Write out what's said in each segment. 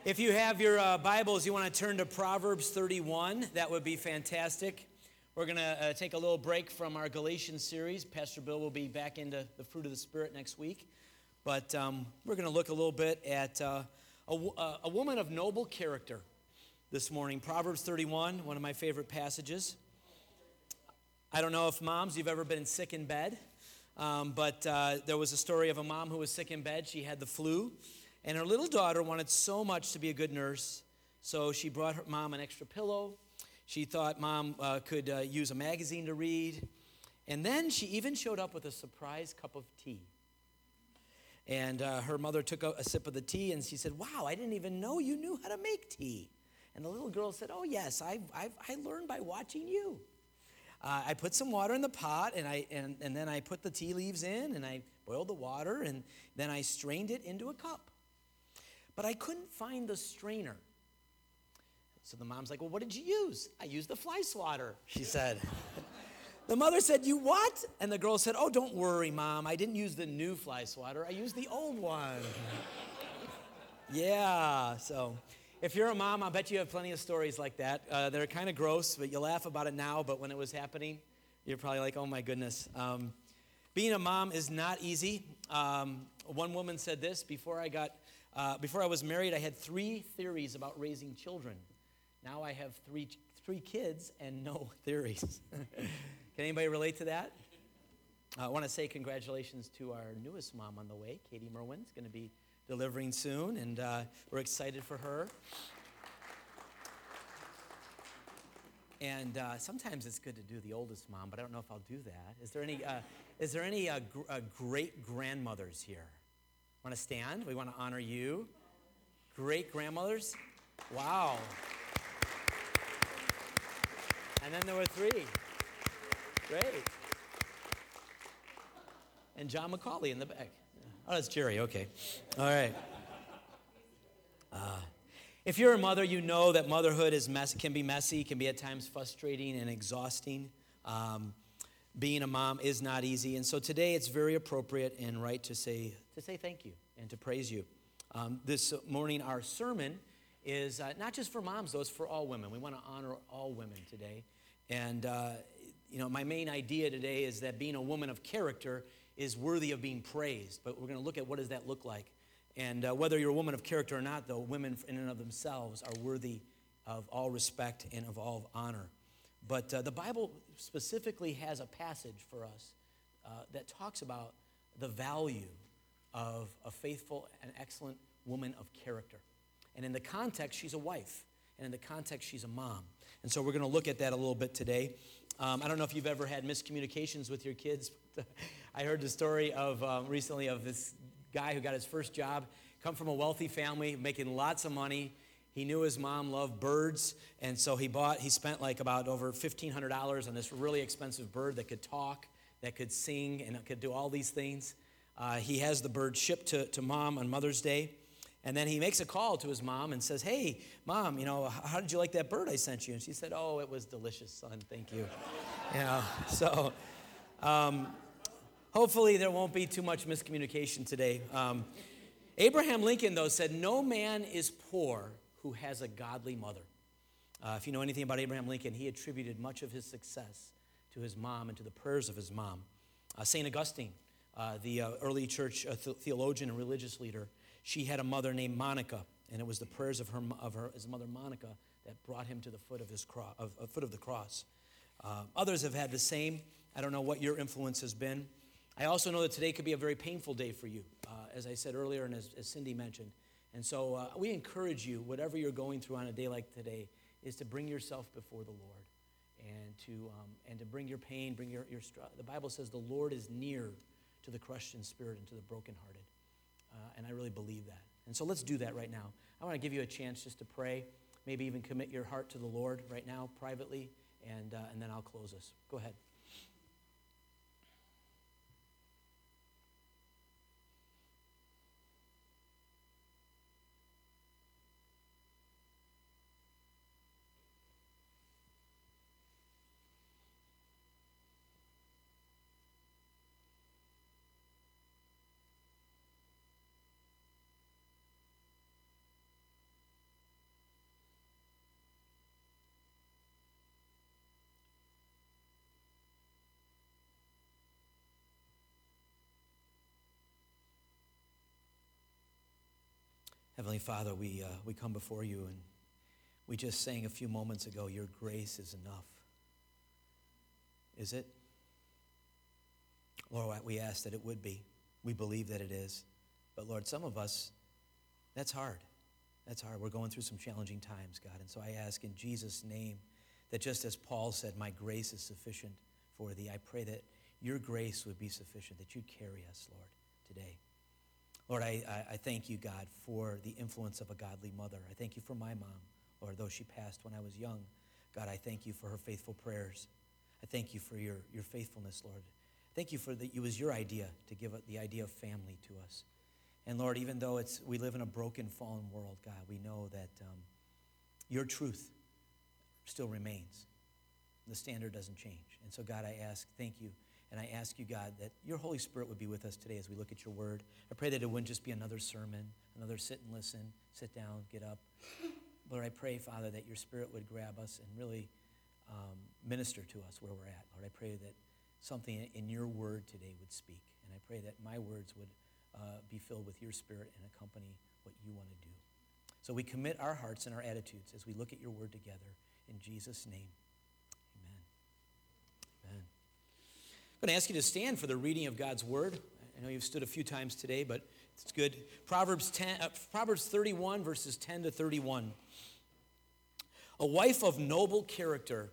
If you have your Bibles, you want to turn to Proverbs 31, that would be fantastic. We're going to take a little break from our Galatians series. Pastor Bill will be back into the fruit of the Spirit next week. But we're going to look a little bit at a woman of noble character this morning. Proverbs 31, one of my favorite passages. I don't know if moms, you've ever been sick in bed, but there was a story of a mom who was sick in bed. She had the flu. And her little daughter wanted so much to be a good nurse, so she brought her mom an extra pillow. She thought mom could use a magazine to read. And then she even showed up with a surprise cup of tea. And her mother took a sip of the tea, and she said, "Wow, I didn't even know you knew how to make tea." And the little girl said, "Oh, yes, I learned by watching you. I put some water in the pot, and then I put the tea leaves in, and I boiled the water, and then I strained it into a cup. But I couldn't find the strainer." So the mom's like, "Well, what did you use?" "I used the fly swatter," she said. The mother said, "You what?" And the girl said, "Oh, don't worry, Mom. I didn't use the new fly swatter. I used the old one." Yeah, so if you're a mom, I bet you have plenty of stories like that. They're kind of gross, but you laugh about it now. But when it was happening, you're probably like, "Oh, my goodness." Being a mom is not easy. One woman said this: before I was married, I had 3 theories about raising children. Now I have three kids and no theories. Can anybody relate to that? I want to say congratulations to our newest mom on the way. Katie Merwin's going to be delivering soon, and we're excited for her. And sometimes it's good to do the oldest mom, but I don't know if I'll do that. Is there any great grandmothers here? Want to stand? We want to honor you. Great grandmothers? Wow. And then there were 3. Great. And John McCauley in the back. Oh, that's Jerry. Okay. All right. If you're a mother, you know that motherhood can be messy, can be at times frustrating and exhausting. Being a mom is not easy, and so today it's very appropriate and right to say thank you and to praise you. This morning, our sermon is not just for moms, though; it's for all women. We want to honor all women today, and my main idea today is that being a woman of character is worthy of being praised. But we're going to look at what does that look like, and whether you're a woman of character or not, though, women in and of themselves are worthy of all respect and of all honor. But the Bible specifically has a passage for us that talks about the value of a faithful and excellent woman of character. And in the context, she's a wife. And in the context, she's a mom. And so we're going to look at that a little bit today. I don't know if you've ever had miscommunications with your kids. I heard the story of recently of this guy who got his first job, come from a wealthy family, making lots of money. He knew his mom loved birds, and so he spent like about over $1,500 on this really expensive bird that could talk, that could sing, and it could do all these things. He has the bird shipped to Mom on Mother's Day, and then he makes a call to his mom and says, "Hey, Mom, how did you like that bird I sent you?" And she said, "Oh, it was delicious, son, thank you." So hopefully there won't be too much miscommunication today. Abraham Lincoln, though, said, "No man is poor who has a godly mother." If you know anything about Abraham Lincoln, he attributed much of his success to his mom and to the prayers of his mom. St. Augustine, the early church theologian and religious leader, she had a mother named Monica, and it was the prayers of his mother Monica that brought him to the foot of the cross. Others have had the same. I don't know what your influence has been. I also know that today could be a very painful day for you, as I said earlier and as Cindy mentioned. And so we encourage you, whatever you're going through on a day like today, is to bring yourself before the Lord and to bring your pain, bring your struggle. The Bible says the Lord is near to the crushed in spirit and to the brokenhearted. And I really believe that. And so let's do that right now. I want to give you a chance just to pray, maybe even commit your heart to the Lord right now privately, and then I'll close us. Go ahead. Heavenly Father, we come before you, and we just sang a few moments ago, your grace is enough. Is it? Lord, we ask that it would be. We believe that it is. But Lord, some of us, that's hard. That's hard. We're going through some challenging times, God. And so I ask in Jesus' name that just as Paul said, my grace is sufficient for thee, I pray that your grace would be sufficient, that you'd carry us, Lord, today. Lord, I thank you, God, for the influence of a godly mother. I thank you for my mom, Lord, though she passed when I was young. God, I thank you for her faithful prayers. I thank you for your faithfulness, Lord. Thank you for that it was your idea to give the idea of family to us. And Lord, even though we live in a broken, fallen world, God, we know that your truth still remains. The standard doesn't change. And so, God, I ask, thank you. And I ask you, God, that your Holy Spirit would be with us today as we look at your word. I pray that it wouldn't just be another sermon, another sit and listen, sit down, get up. Lord, I pray, Father, that your Spirit would grab us and really minister to us where we're at. Lord, I pray that something in your word today would speak. And I pray that my words would be filled with your Spirit and accompany what you want to do. So we commit our hearts and our attitudes as we look at your word together. In Jesus' name, amen. Amen. I'm going to ask you to stand for the reading of God's word. I know you've stood a few times today, but it's good. Proverbs 31, verses 10 to 31. A wife of noble character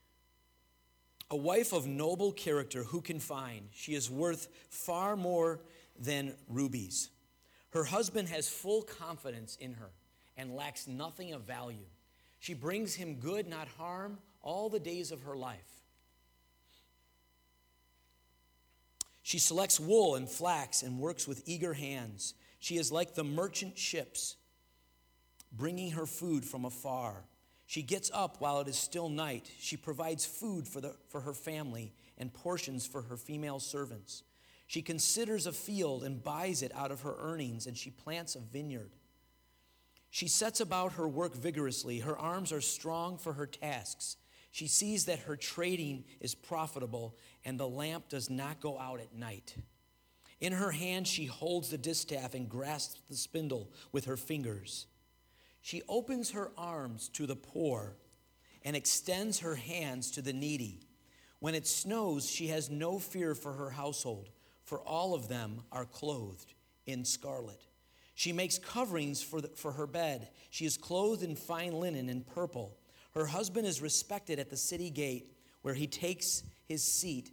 who can find? She is worth far more than rubies. Her husband has full confidence in her and lacks nothing of value. She brings him good, not harm, all the days of her life. She selects wool and flax and works with eager hands. She is like the merchant ships, bringing her food from afar. She gets up while it is still night. She provides food for her family and portions for her female servants. She considers a field and buys it out of her earnings, and she plants a vineyard. She sets about her work vigorously. Her arms are strong for her tasks. She sees that her trading is profitable, and the lamp does not go out at night. In her hand she holds the distaff and grasps the spindle with her fingers. She opens her arms to the poor and extends her hands to the needy. When it snows, she has no fear for her household, for all of them are clothed in scarlet. She makes coverings for her bed. She is clothed in fine linen and purple. Her husband is respected at the city gate, where he takes his seat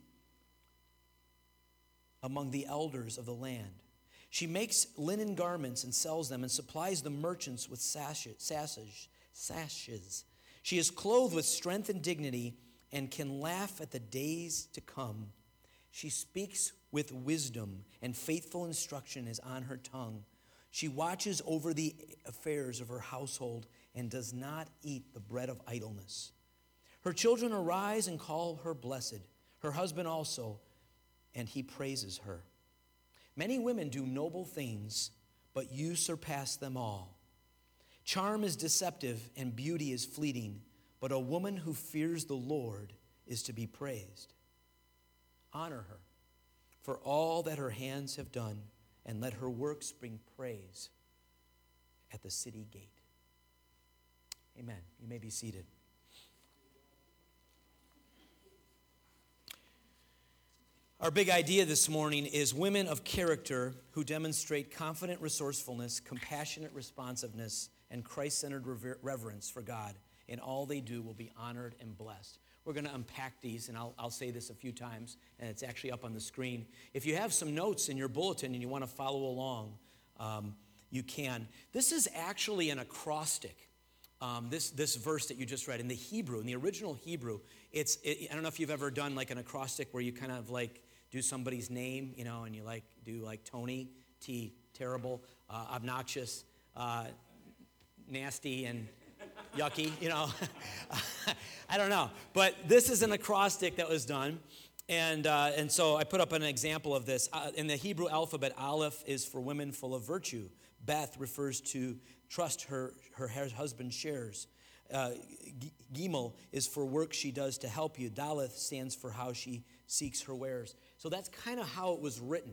among the elders of the land. She makes linen garments and sells them and supplies the merchants with sashes. She is clothed with strength and dignity and can laugh at the days to come. She speaks with wisdom, and faithful instruction is on her tongue. She watches over the affairs of her household and does not eat the bread of idleness. Her children arise and call her blessed, her husband also, and he praises her. Many women do noble things, but you surpass them all. Charm is deceptive and beauty is fleeting, but a woman who fears the Lord is to be praised. Honor her for all that her hands have done, and let her works bring praise at the city gate. Amen. You may be seated. Our big idea this morning is women of character who demonstrate confident resourcefulness, compassionate responsiveness, and Christ-centered reverence for God. In all they do will be honored and blessed. We're going to unpack these, and I'll say this a few times, and it's actually up on the screen. If you have some notes in your bulletin and you want to follow along, you can. This is actually an acrostic. This verse that you just read in the Hebrew, in the original Hebrew, I don't know if you've ever done like an acrostic where you kind of like do somebody's name, and you like do like Tony, T, terrible, obnoxious, nasty, and yucky, I don't know. But this is an acrostic that was done. And so I put up an example of this. In the Hebrew alphabet, Aleph is for women full of virtue. Beth refers to trust her husband shares. Gimel is for work she does to help you. Daleth stands for how she seeks her wares. So that's kind of how it was written.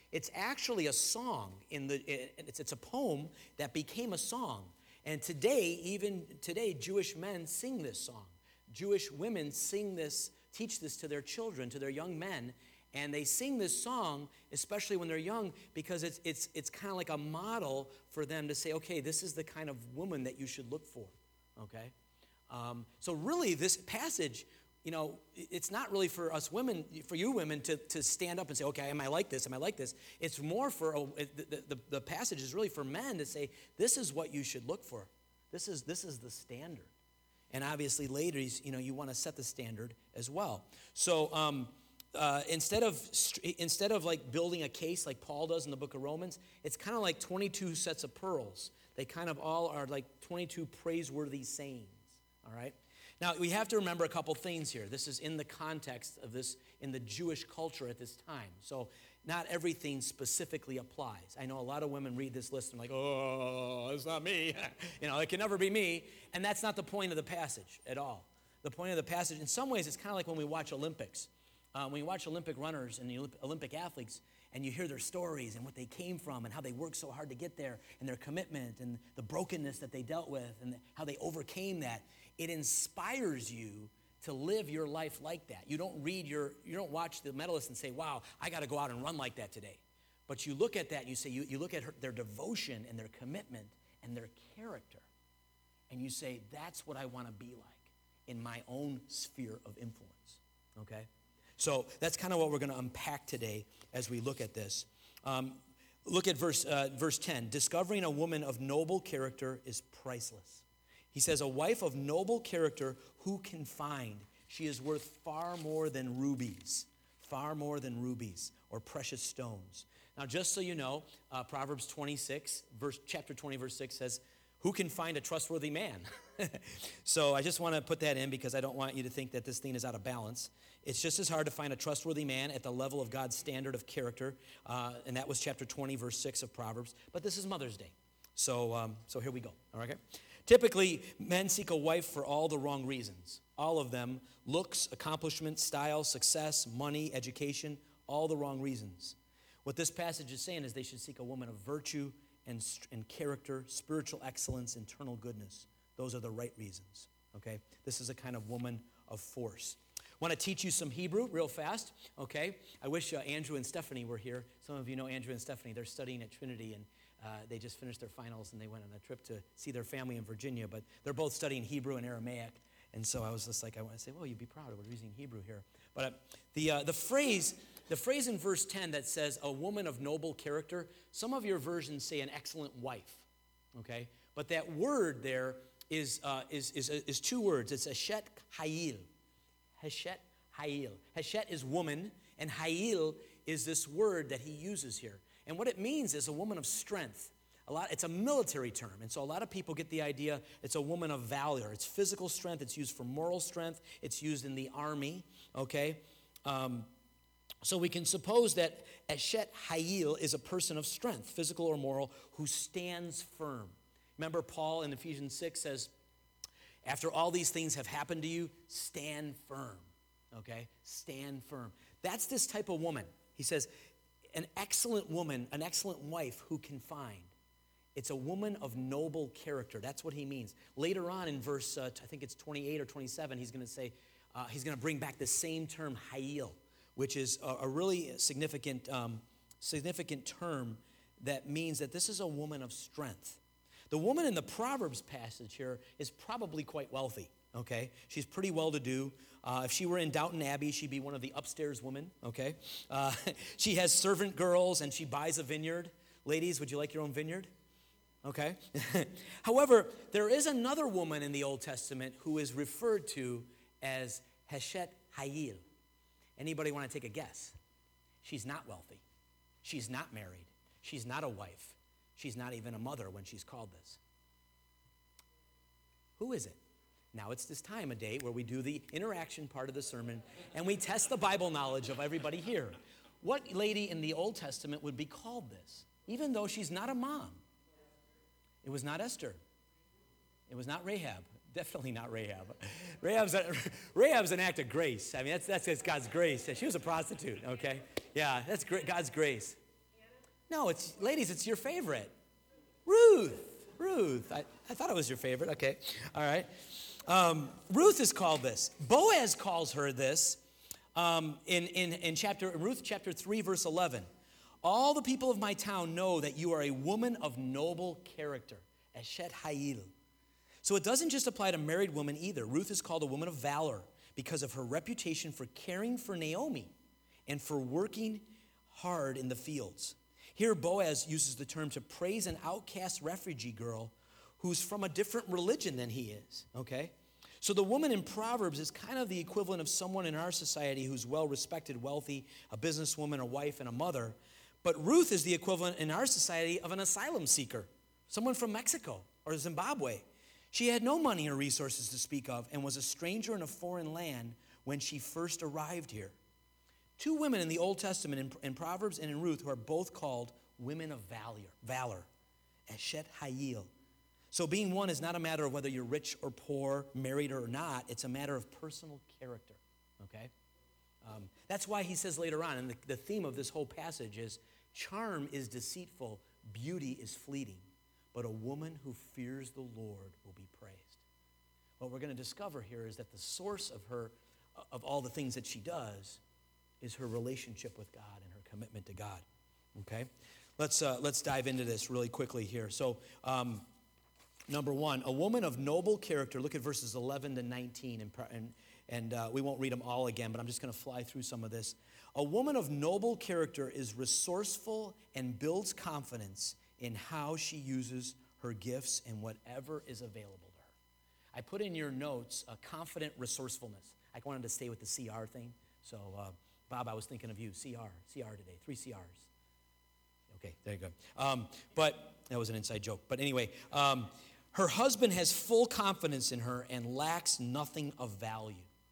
It's actually a song. It's a poem that became a song. And today, even today, Jewish men sing this song. Jewish women sing this, teach this to their children, to their young men. And they sing this song, especially when they're young, because it's kind of like a model for them to say, okay, this is the kind of woman that you should look for, okay? So really, this passage, it's not really for us women, for you women, to stand up and say, okay, am I like this? Am I like this? It's more for, the passage is really for men to say, this is what you should look for. This is the standard. And obviously, ladies, you want to set the standard as well. So, instead of like building a case like Paul does in the book of Romans, it's kind of like 22 sets of pearls. They kind of all are like 22 praiseworthy sayings, all right? Now, we have to remember a couple things here. This is in the context of this, in the Jewish culture at this time. So not everything specifically applies. I know a lot of women read this list and like, oh, it's not me. It can never be me. And that's not the point of the passage at all. The point of the passage, in some ways, it's kind of like when we watch Olympics. When you watch Olympic runners and the Olympic athletes, and you hear their stories and what they came from and how they worked so hard to get there and their commitment and the brokenness that they dealt with and how they overcame that, it inspires you to live your life like that. You don't watch the medalists and say, wow, I got to go out and run like that today. But you look at that and you say, you look at their devotion and their commitment and their character, and you say, that's what I want to be like in my own sphere of influence, okay? So that's kind of what we're going to unpack today as we look at this. Look at verse 10. Discovering a woman of noble character is priceless. He says, a wife of noble character who can find? She is worth far more than rubies or precious stones. Now, just so you know, Proverbs 26, chapter 20, verse 6 says, who can find a trustworthy man? So I just want to put that in because I don't want you to think that this thing is out of balance. It's just as hard to find a trustworthy man at the level of God's standard of character, and that was chapter 20, verse 6 of Proverbs. But this is Mother's Day, so here we go. All right. Typically, men seek a wife for all the wrong reasons. All of them: looks, accomplishment, style, success, money, education, all the wrong reasons. What this passage is saying is they should seek a woman of virtue and character, spiritual excellence, internal goodness. Those are the right reasons, okay? This is a kind of woman of force. Want to teach you some Hebrew real fast, okay? I wish Andrew and Stephanie were here. Some of you know Andrew and Stephanie. They're studying at Trinity, and they just finished their finals, and they went on a trip to see their family in Virginia. But they're both studying Hebrew and Aramaic, and so I was just like, I want to say, well, you'd be proud of we're using Hebrew here. But the phrase in verse 10 that says, a woman of noble character, some of your versions say an excellent wife, okay? But that word there is two words. It's Heshet Hayil. Heshet Hayil. Heshet is woman, and Hayil is this word that he uses here. And what it means is a woman of strength. It's a military term, and so a lot of people get the idea it's a woman of valor. It's physical strength. It's used for moral strength. It's used in the army, okay? So we can suppose that Eshet Hayil is a person of strength, physical or moral, who stands firm. Remember Paul in Ephesians 6 says, after all these things have happened to you, stand firm, okay? Stand firm. That's this type of woman. He says, an excellent woman, an excellent wife who can find. It's a woman of noble character. That's what he means. Later on in verse, I think it's 28 or 27, he's going to say, he's going to bring back the same term, Hayil, which is a really significant term that means that this is a woman of strength. The woman in the Proverbs passage here is probably quite wealthy, okay? She's pretty well-to-do. If she were in Downton Abbey, she'd be one of the upstairs women, okay? She has servant girls, and she buys a vineyard. Ladies, would you like your own vineyard? Okay? However, there is another woman in the Old Testament who is referred to as Heshet Hayil. Anybody want to take a guess? She's not wealthy. She's not married. She's not a wife. She's not even a mother when she's called this. Who is it? Now it's this time of day where we do the interaction part of the sermon and we test the Bible knowledge of everybody here. What lady in the Old Testament would be called this, even though she's not a mom? It was not Esther. It was not Rahab. Definitely not Rahab. Rahab's an act of grace. I mean, that's God's grace. She was a prostitute, okay? Yeah, that's God's grace. No, ladies, it's your favorite. Ruth. I thought it was your favorite. Okay. All right. Ruth is called this. Boaz calls her this in Ruth chapter 3, verse 11. All the people of my town know that you are a woman of noble character. Eshet Hayil. So it doesn't just apply to married women either. Ruth is called a woman of valor because of her reputation for caring for Naomi and for working hard in the fields. Here Boaz uses the term to praise an outcast refugee girl who's from a different religion than he is, okay? So the woman in Proverbs is kind of the equivalent of someone in our society who's well-respected, wealthy, a businesswoman, a wife, and a mother. But Ruth is the equivalent in our society of an asylum seeker, someone from Mexico or Zimbabwe. She had no money or resources to speak of and was a stranger in a foreign land when she first arrived here. Two women in the Old Testament, in Proverbs and in Ruth, who are both called women of valor, Eshet Hayil. So being one is not a matter of whether you're rich or poor, married or not. It's a matter of personal character, okay? That's why he says later on, and the theme of this whole passage is, charm is deceitful, beauty is fleeting, but a woman who fears the Lord will be praised. What we're going to discover here is that the source of all the things that she does is her relationship with God and her commitment to God, okay? Let's dive into this really quickly here. So, number one, a woman of noble character. Look at verses 11 to 19, and we won't read them all again, but I'm just going to fly through some of this. A woman of noble character is resourceful and builds confidence in how she uses her gifts and whatever is available to her. I put in your notes a confident resourcefulness. I wanted to stay with the CR thing, so Bob, I was thinking of you. CR today, 3 CRs. Okay, there you go. But that was an inside joke. But anyway, her husband has full confidence in her and lacks nothing of value.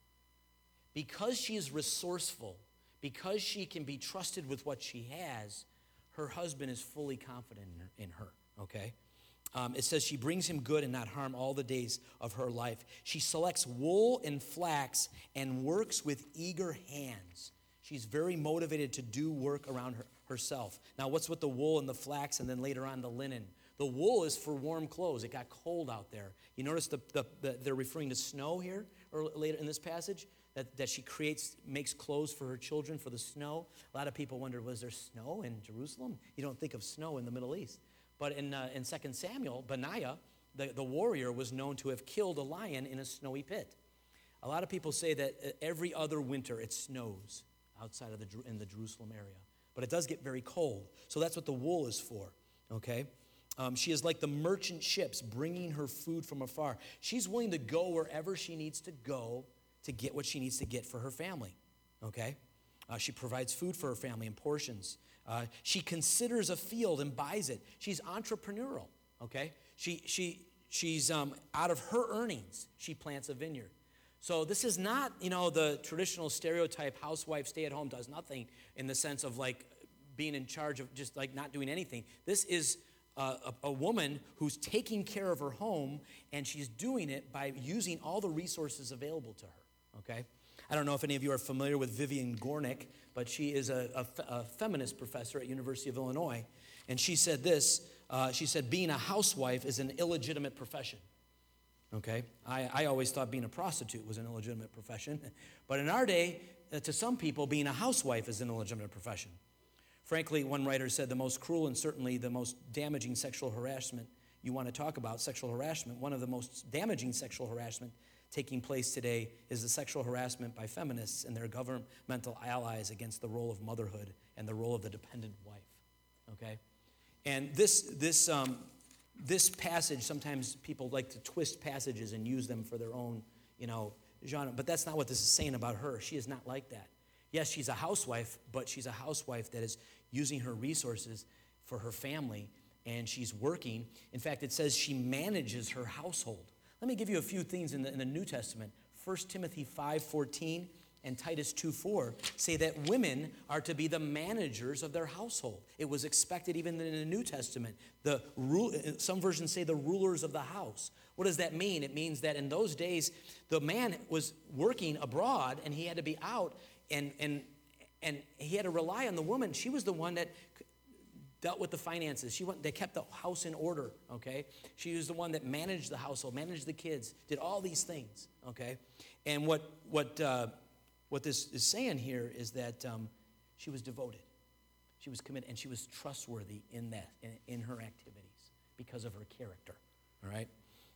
Because she is resourceful, because she can be trusted with what she has, her husband is fully confident in her, okay? It says she brings him good and not harm all the days of her life. She selects wool and flax and works with eager hands. She's very motivated to do work around herself. Now, what's with the wool and the flax and then later on the linen? The wool is for warm clothes. It got cold out there. You notice they're referring to snow here or later in this passage, that she makes clothes for her children for the snow. A lot of people wonder, was there snow in Jerusalem? You don't think of snow in the Middle East. But in 2 Samuel, Benaiah, the warrior, was known to have killed a lion in a snowy pit. A lot of people say that every other winter it snows outside of in the Jerusalem area. But it does get very cold. So that's what the wool is for, okay? She is like the merchant ships bringing her food from afar. She's willing to go wherever she needs to go to get what she needs to get for her family, okay? She provides food for her family in portions. She considers a field and buys it. She's entrepreneurial, okay? She's out of her earnings, she plants a vineyard. So this is not, the traditional stereotype housewife, stay-at-home, does nothing in the sense of like being in charge of just like not doing anything. This is a woman who's taking care of her home, and she's doing it by using all the resources available to her, okay? I don't know if any of you are familiar with Vivian Gornick, but she is a feminist professor at University of Illinois, and she said this, she said, being a housewife is an illegitimate profession. Okay, I always thought being a prostitute was an illegitimate profession. But in our day, to some people, being a housewife is an illegitimate profession. Frankly, one writer said the most cruel and certainly the most damaging sexual harassment you want to talk about, sexual harassment, one of the most damaging sexual harassment taking place today is the sexual harassment by feminists and their governmental allies against the role of motherhood and the role of the dependent wife. Okay? And this passage, sometimes people like to twist passages and use them for their own, genre. But that's not what this is saying about her. She is not like that. Yes, she's a housewife, but she's a housewife that is using her resources for her family, and she's working. In fact, it says she manages her household. Let me give you a few things in the New Testament. 1 Timothy 5:14 and Titus 2:4 say that women are to be the managers of their household. It was expected even in the New Testament. Some versions say the rulers of the house. What does that mean? It means that in those days, the man was working abroad and he had to be out and he had to rely on the woman. She was the one that dealt with the finances. They kept the house in order, okay? She was the one that managed the household, managed the kids, did all these things, okay? And what this is saying here is that she was devoted. She was committed, and she was trustworthy in that, in her activities because of her character, all right?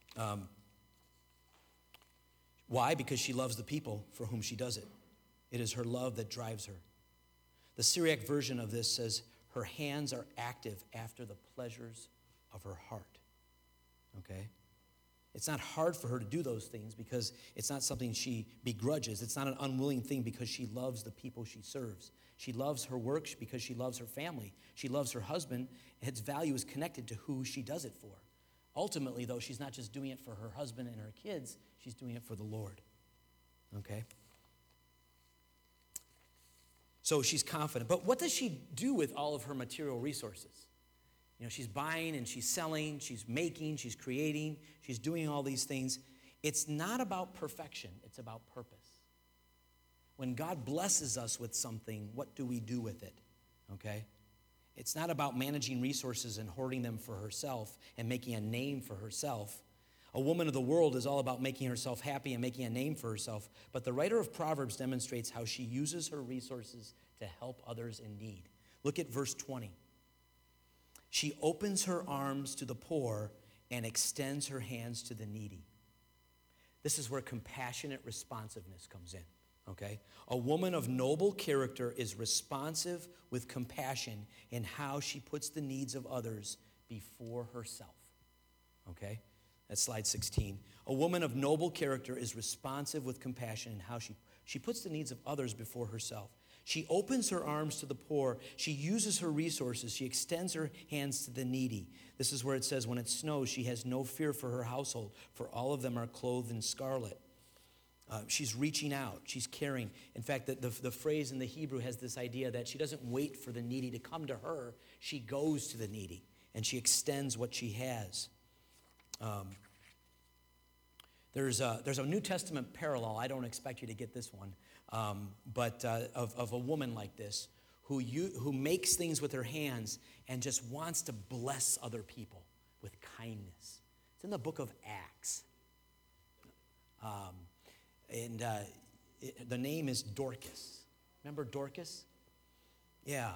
Why? Because she loves the people for whom she does it. It is her love that drives her. The Syriac version of this says, her hands are active after the pleasures of her heart. Okay? It's not hard for her to do those things because it's not something she begrudges. It's not an unwilling thing because she loves the people she serves. She loves her work because she loves her family. She loves her husband. Its value is connected to who she does it for. Ultimately, though, she's not just doing it for her husband and her kids. She's doing it for the Lord. Okay? So she's confident. But what does she do with all of her material resources? You know, she's buying and she's selling, she's making, she's creating, she's doing all these things. It's not about perfection, it's about purpose. When God blesses us with something, what do we do with it? Okay? It's not about managing resources and hoarding them for herself and making a name for herself. A woman of the world is all about making herself happy and making a name for herself. But the writer of Proverbs demonstrates how she uses her resources to help others in need. Look at verse 20. She opens her arms to the poor and extends her hands to the needy. This is where compassionate responsiveness comes in, okay? A woman of noble character is responsive with compassion in how she puts the needs of others before herself, okay? That's slide 16. A woman of noble character is responsive with compassion in how she puts the needs of others before herself. She opens her arms to the poor. She uses her resources. She extends her hands to the needy. This is where it says, when it snows, she has no fear for her household, for all of them are clothed in scarlet. She's reaching out. She's caring. In fact, the phrase in the Hebrew has this idea that she doesn't wait for the needy to come to her. She goes to the needy, and she extends what she has. There's a New Testament parallel. I don't expect you to get this one, but of a woman like this who makes things with her hands and just wants to bless other people with kindness. It's in the book of Acts. The name is Dorcas. Remember Dorcas? Yeah.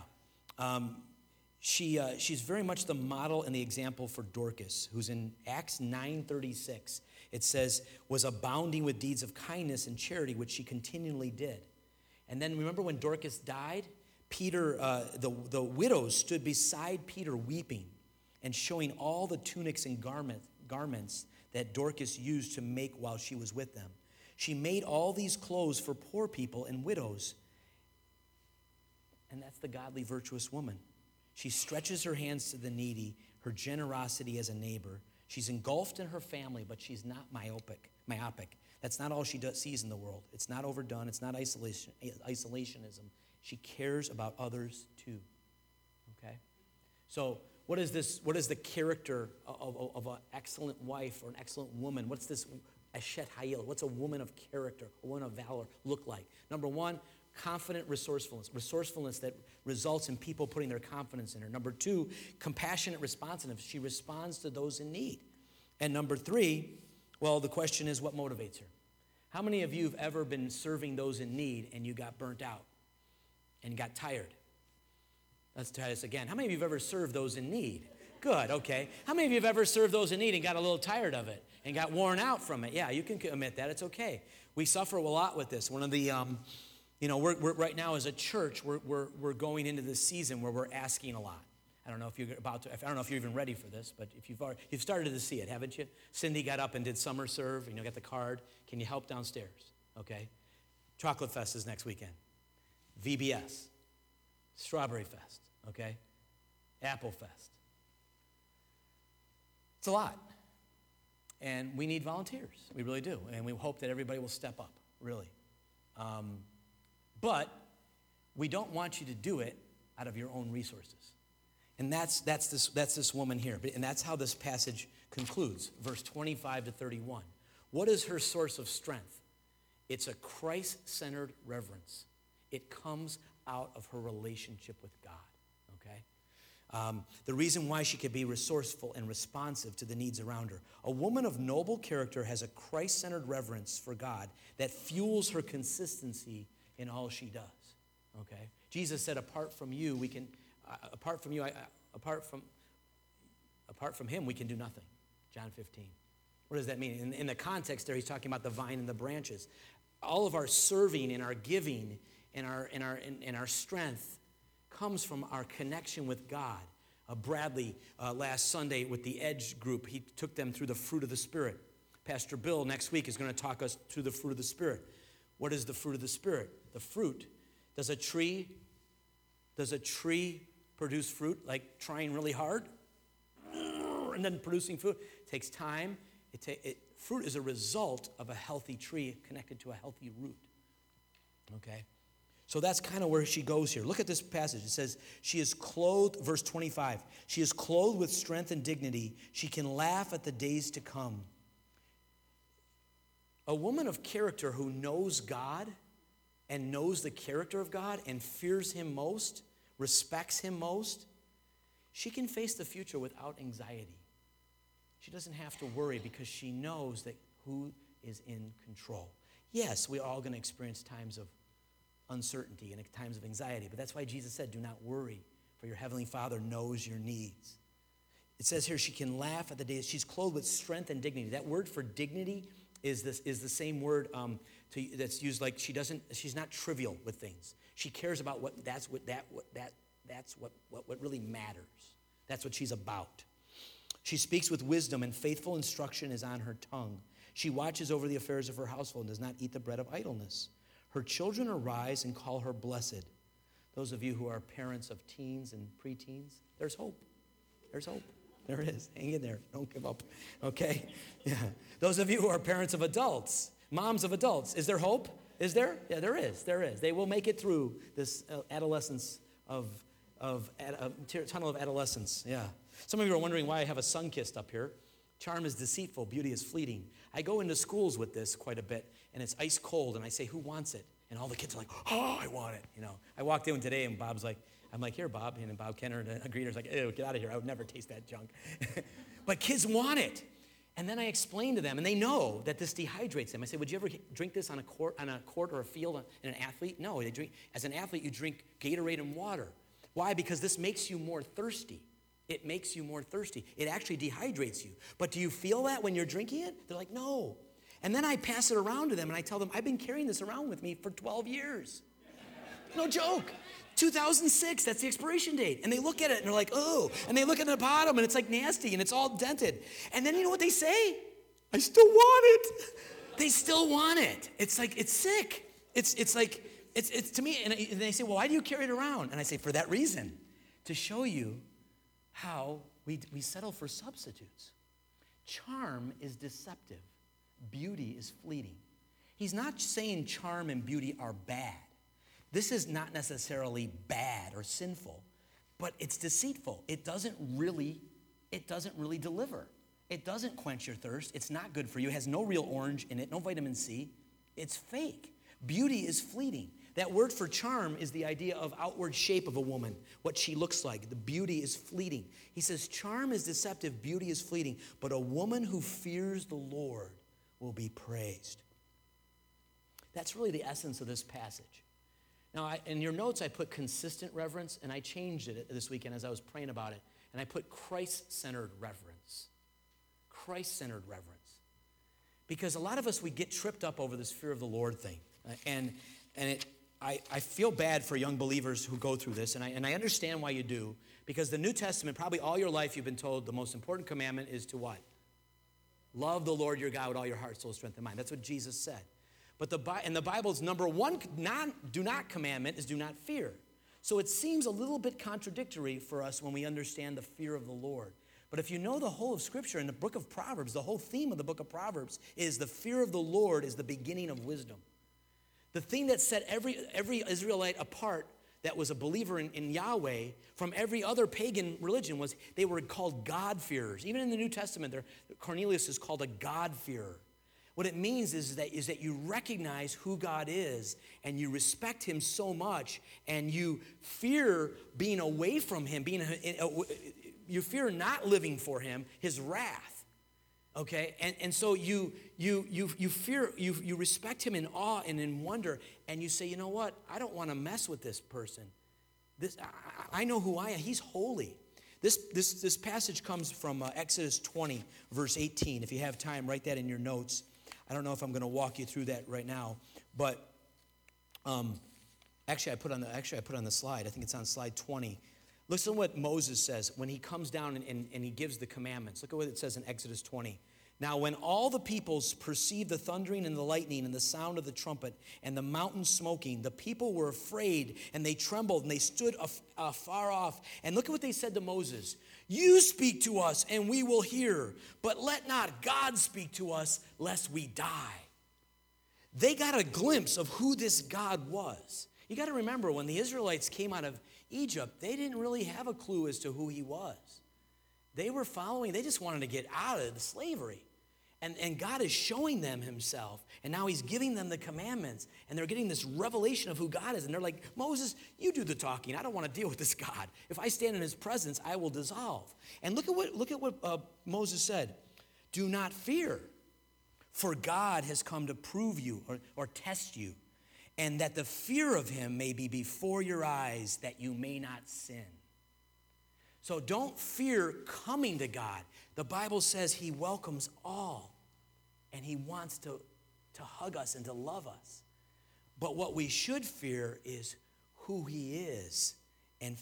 She's very much the model and the example for Dorcas, who's in Acts 9:36. It says, was abounding with deeds of kindness and charity, which she continually did. And then remember when Dorcas died? Peter, the widows stood beside Peter weeping and showing all the tunics and garments that Dorcas used to make while she was with them. She made all these clothes for poor people and widows. And that's the godly, virtuous woman. She stretches her hands to the needy, her generosity as a neighbor. She's engulfed in her family, but she's not myopic. That's not all she sees in the world. It's not overdone. It's not isolationism. She cares about others too. Okay? So what is the character of an excellent wife or an excellent woman? What's this Eshet Hayil? What's a woman of character, a woman of valor look like? Number one, confident resourcefulness that results in people putting their confidence in her. Number two, compassionate responsiveness. She responds to those in need. And number three, well, the question is, what motivates her? How many of you have ever been serving those in need and you got burnt out and got tired? Let's try this again. How many of you have ever served those in need? Good, okay. How many of you have ever served those in need and got a little tired of it and got worn out from it? Yeah, you can admit that. It's okay. We suffer a lot with this. One of the we're right now as a church, we're going into this season where we're asking a lot. I don't know if you're even ready for this, but if you've started to see it, haven't you? Cindy got up and did summer serve. Got the card. Can you help downstairs? Okay. Chocolate Fest is next weekend. VBS, Strawberry Fest. Okay. Apple Fest. It's a lot, and we need volunteers. We really do, and we hope that everybody will step up. Really. But we don't want you to do it out of your own resources. And that's this woman here. And that's how this passage concludes, verse 25 to 31. What is her source of strength? It's a Christ-centered reverence. It comes out of her relationship with God, okay? The reason why she could be resourceful and responsive to the needs around her. A woman of noble character has a Christ-centered reverence for God that fuels her consistency in all she does. Okay? Jesus said, apart from him, we can do nothing. John 15. What does that mean? In the context there, he's talking about the vine and the branches. All of our serving and our giving and our strength comes from our connection with God. Bradley, last Sunday with the Edge group, he took them through the fruit of the Spirit. Pastor Bill next week is going to talk us through the fruit of the Spirit. What is the fruit of the Spirit? The fruit. Does a tree produce fruit like trying really hard and then producing fruit? It takes time. Fruit is a result of a healthy tree connected to a healthy root. Okay? So that's kind of where she goes here. Look at this passage. It says, she is clothed, verse 25, she is clothed with strength and dignity. She can laugh at the days to come. A woman of character who knows God and knows the character of God and fears him most, respects him most, she can face the future without anxiety. She doesn't have to worry because she knows that who is in control. Yes, we're all going to experience times of uncertainty and times of anxiety, but that's why Jesus said, do not worry, for your heavenly Father knows your needs. It says here she can laugh at the days. She's clothed with strength and dignity. That word for dignity is the same word that's used like she's not trivial with things. She cares about what really matters. That's what she's about. She speaks with wisdom, and faithful instruction is on her tongue. She watches over the affairs of her household and does not eat the bread of idleness. Her children arise and call her blessed. Those of you who are parents of teens and preteens, there's hope. There's hope. There it is. Hang in there. Don't give up. Okay? Yeah. Those of you who are parents of adults, moms of adults, is there hope? Is there? Yeah, there is. There is. They will make it through this adolescence tunnel of adolescence. Yeah. Some of you are wondering why I have a sun-kissed up here. Charm is deceitful, beauty is fleeting. I go into schools with this quite a bit, and it's ice cold, and I say, who wants it? And all the kids are like, oh, I want it. You know, I walked in today, and Bob's like, I'm like, here, Bob. And Bob Kenner, the greeter's like, ew, get out of here. I would never taste that junk. But kids want it. And then I explain to them, and they know that this dehydrates them. I say, would you ever drink this on a court or a field in an athlete? No, as an athlete, you drink Gatorade and water. Why? Because this makes you more thirsty. It makes you more thirsty. It actually dehydrates you. But do you feel that when you're drinking it? They're like, no. And then I pass it around to them, and I tell them, I've been carrying this around with me for 12 years. No joke. 2006, that's the expiration date. And they look at it, and they're like, oh. And they look at the bottom, and it's like nasty, and it's all dented. And then you know what they say? I still want it. They still want it. It's like, it's sick. It's to me, and they say, well, why do you carry it around? And I say, for that reason, to show you how we settle for substitutes. Charm is deceptive. Beauty is fleeting. He's not saying charm and beauty are bad. This is not necessarily bad or sinful, but it's deceitful. It doesn't really deliver. It doesn't quench your thirst. It's not good for you. It has no real orange in it, no vitamin C. It's fake. Beauty is fleeting. That word for charm is the idea of outward shape of a woman, what she looks like. The beauty is fleeting. He says, charm is deceptive, beauty is fleeting, but a woman who fears the Lord will be praised. That's really the essence of this passage. Now, in your notes, I put consistent reverence, and I changed it this weekend as I was praying about it, and I put Christ-centered reverence. Christ-centered reverence. Because a lot of us, we get tripped up over this fear of the Lord thing, I feel bad for young believers who go through this, and I understand why you do, because the New Testament, probably all your life you've been told the most important commandment is to what? Love the Lord your God with all your heart, soul, strength, and mind. That's what Jesus said. But the Bible's number one do not commandment is do not fear. So it seems a little bit contradictory for us when we understand the fear of the Lord. But if you know the whole of Scripture in the book of Proverbs, the whole theme of the book of Proverbs is the fear of the Lord is the beginning of wisdom. The thing that set every Israelite apart that was a believer in Yahweh from every other pagan religion was they were called God-fearers. Even in the New Testament, Cornelius is called a God-fearer. What it means is that you recognize who God is and you respect him so much and you fear being away from him, you fear not living for him, his wrath. Okay? And so you fear, you respect him in awe and in wonder, and you say, you know what? I don't want to mess with this person. I know who I am. He's holy. This passage comes from Exodus 20, verse 18. If you have time, write that in your notes. I don't know if I'm going to walk you through that right now, but actually I put on the slide. I think it's on slide 20. Listen to what Moses says when he comes down and he gives the commandments. Look at what it says in Exodus 20. Now, when all the peoples perceived the thundering and the lightning and the sound of the trumpet and the mountain smoking, the people were afraid and they trembled and they stood afar off. And look at what they said to Moses. You speak to us and we will hear, but let not God speak to us lest we die. They got a glimpse of who this God was. You got to remember, when the Israelites came out of Egypt, they didn't really have a clue as to who he was. They were following, they just wanted to get out of the slavery. And God is showing them himself. And now he's giving them the commandments. And they're getting this revelation of who God is. And they're like, Moses, you do the talking. I don't want to deal with this God. If I stand in his presence, I will dissolve. And look at what Moses said. Do not fear, for God has come to prove you or test you. And that the fear of him may be before your eyes, that you may not sin. So don't fear coming to God. The Bible says he welcomes all. And he wants to hug us and to love us. But what we should fear is who he is. And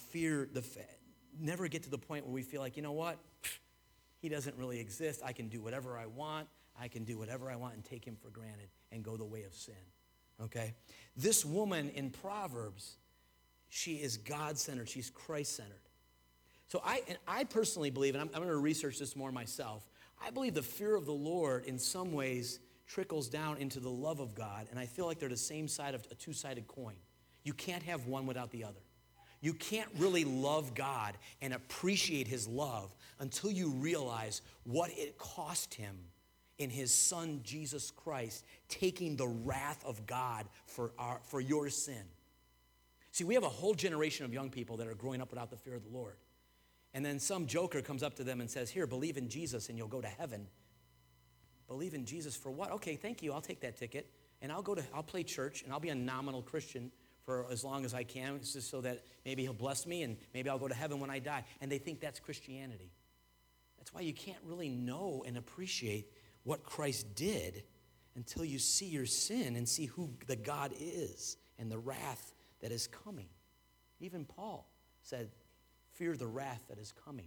never get to the point where we feel like, you know what? He doesn't really exist. I can do whatever I want. I can do whatever I want and take him for granted and go the way of sin. Okay? This woman in Proverbs, she is God-centered. She's Christ-centered. So I personally believe, and I'm going to research this more myself, I believe the fear of the Lord in some ways trickles down into the love of God, and I feel like they're the same side of a two-sided coin. You can't have one without the other. You can't really love God and appreciate his love until you realize what it cost him in his son Jesus Christ taking the wrath of God for your sin. See, we have a whole generation of young people that are growing up without the fear of the Lord. And then some joker comes up to them and says, here, believe in Jesus and you'll go to heaven. Believe in Jesus for what? Okay, thank you. I'll take that ticket. And I'll play church and I'll be a nominal Christian for as long as I can, just so that maybe he'll bless me and maybe I'll go to heaven when I die. And they think that's Christianity. That's why you can't really know and appreciate what Christ did until you see your sin and see who the God is and the wrath that is coming. Even Paul said, fear the wrath that is coming.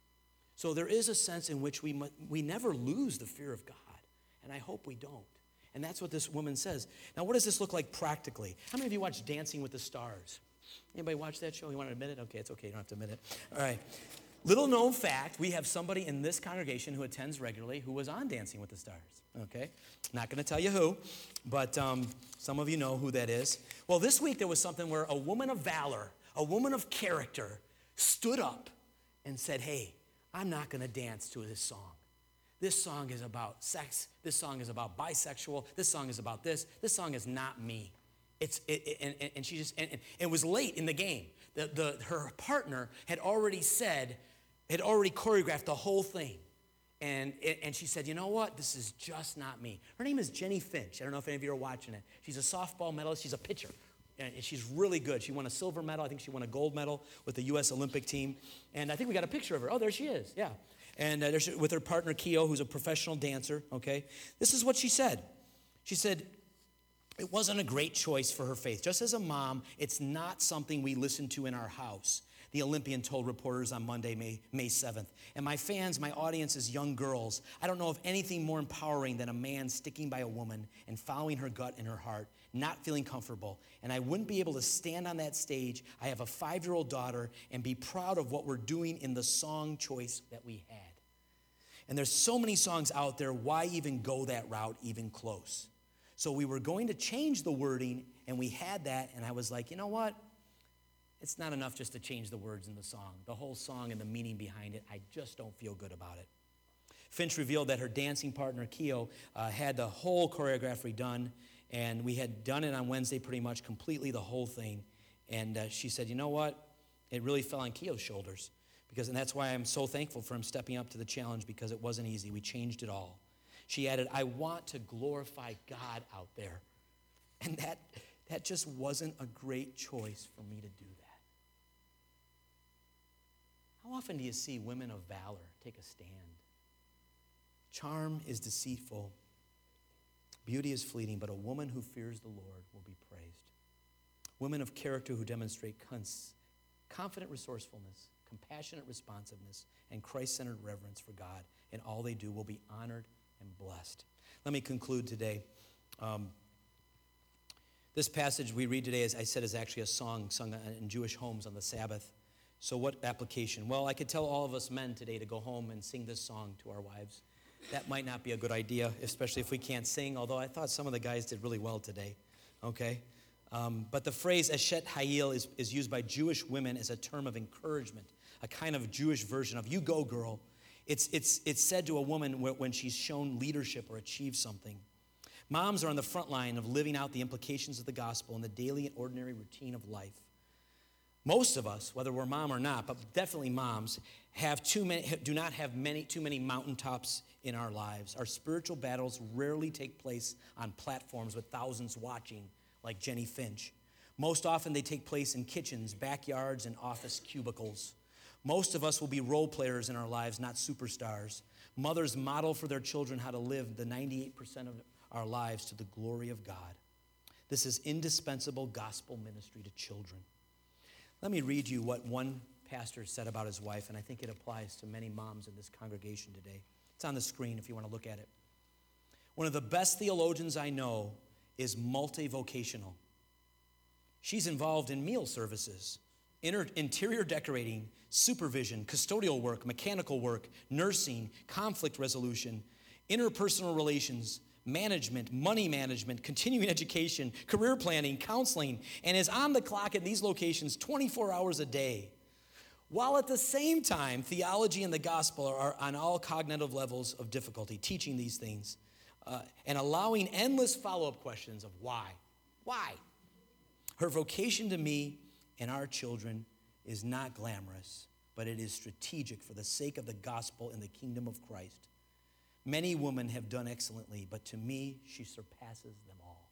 So there is a sense in which we never lose the fear of God, and I hope we don't. And that's what this woman says. Now, what does this look like practically? How many of you watch Dancing with the Stars? Anybody watch that show? You want to admit it? Okay, it's okay. You don't have to admit it. All right. Little known fact, we have somebody in this congregation who attends regularly who was on Dancing with the Stars. Okay? Not going to tell you who, but some of you know who that is. Well, this week there was something where a woman of valor, a woman of character, stood up and said, hey, I'm not going to dance to this song. This song is about sex. This song is about bisexual. This song is about this. This song is not me. And she just, and it was late in the game. Her partner had already choreographed the whole thing. And she said, you know what? This is just not me. Her name is Jenny Finch. I don't know if any of you are watching it. She's a softball medalist. She's a pitcher. And she's really good. She won a silver medal. I think she won a gold medal with the U.S. Olympic team. And I think we got a picture of her. Oh, there she is. Yeah. And there's with her partner, Keo, who's a professional dancer. Okay. This is what she said. She said, it wasn't a great choice for her faith. Just as a mom, it's not something we listen to in our house, the Olympian told reporters on Monday, May 7th. And my fans, my audience is young girls. I don't know of anything more empowering than a man sticking by a woman and following her gut and her heart, not feeling comfortable. And I wouldn't be able to stand on that stage. I have a 5-year-old daughter and be proud of what we're doing in the song choice that we had. And there's so many songs out there, why even go that route even close? So we were going to change the wording, and we had that, and I was like, you know what? It's not enough just to change the words in the song. The whole song and the meaning behind it, I just don't feel good about it. Finch revealed that her dancing partner, Keo, had the whole choreography done, and we had done it on Wednesday pretty much completely, the whole thing. And she said, you know what? It really fell on Keo's shoulders. And that's why I'm so thankful for him stepping up to the challenge, because it wasn't easy. We changed it all. She added, I want to glorify God out there. And that just wasn't a great choice for me to do that. How often do you see women of valor take a stand? Charm is deceitful. Beauty is fleeting, but a woman who fears the Lord will be praised. Women of character who demonstrate confident resourcefulness, compassionate responsiveness, and Christ-centered reverence for God in all they do will be honored and blessed. Let me conclude today. This passage we read today, as I said, is actually a song sung in Jewish homes on the Sabbath. So what application? Well, I could tell all of us men today to go home and sing this song to our wives. That might not be a good idea, especially if we can't sing, although I thought some of the guys did really well today, okay? But the phrase Eshet Hayil is used by Jewish women as a term of encouragement, a kind of Jewish version of, you go, girl. It's said to a woman when she's shown leadership or achieved something. Moms are on the front line of living out the implications of the gospel in the daily and ordinary routine of life. Most of us, whether we're mom or not, but definitely moms, do not have too many mountaintops in our lives. Our spiritual battles rarely take place on platforms with thousands watching, like Jenny Finch. Most often they take place in kitchens, backyards, and office cubicles. Most of us will be role players in our lives, not superstars. Mothers model for their children how to live the 98% of our lives to the glory of God. This is indispensable gospel ministry to children. Let me read you what one pastor said about his wife, and I think it applies to many moms in this congregation today. It's on the screen if you want to look at it. One of the best theologians I know is multivocational. She's involved in meal services, interior decorating, supervision, custodial work, mechanical work, nursing, conflict resolution, interpersonal relations, management, money management, continuing education, career planning, counseling, and is on the clock at these locations 24 hours a day. While at the same time, theology and the gospel are on all cognitive levels of difficulty, teaching these things, and allowing endless follow-up questions of why? Why? Her vocation to me and our children is not glamorous, but it is strategic for the sake of the gospel and the kingdom of Christ. Many women have done excellently, but to me, she surpasses them all.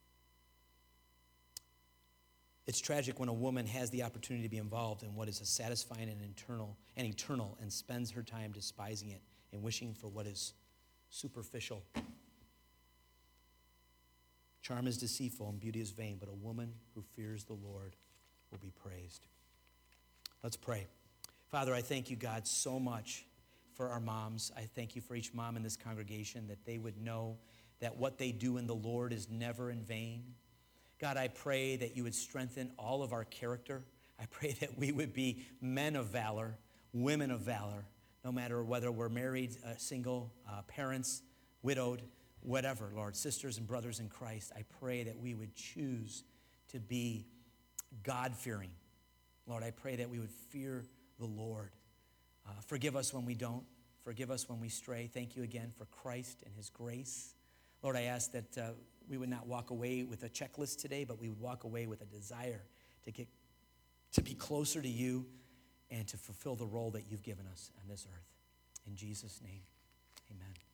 It's tragic when a woman has the opportunity to be involved in what is a satisfying and eternal and spends her time despising it and wishing for what is superficial. Charm is deceitful and beauty is vain, but a woman who fears the Lord will be praised. Let's pray. Father, I thank you, God, so much for our moms. I thank you for each mom in this congregation, that they would know that what they do in the Lord is never in vain. God, I pray that you would strengthen all of our character. I pray that we would be men of valor, women of valor, no matter whether we're married, single, parents, widowed, whatever, Lord, sisters and brothers in Christ. I pray that we would choose to be God-fearing. Lord, I pray that we would fear the Lord. Forgive us when we don't. Forgive us when we stray. Thank you again for Christ and his grace. Lord, I ask that we would not walk away with a checklist today, but we would walk away with a desire to be closer to you and to fulfill the role that you've given us on this earth. In Jesus' name, amen.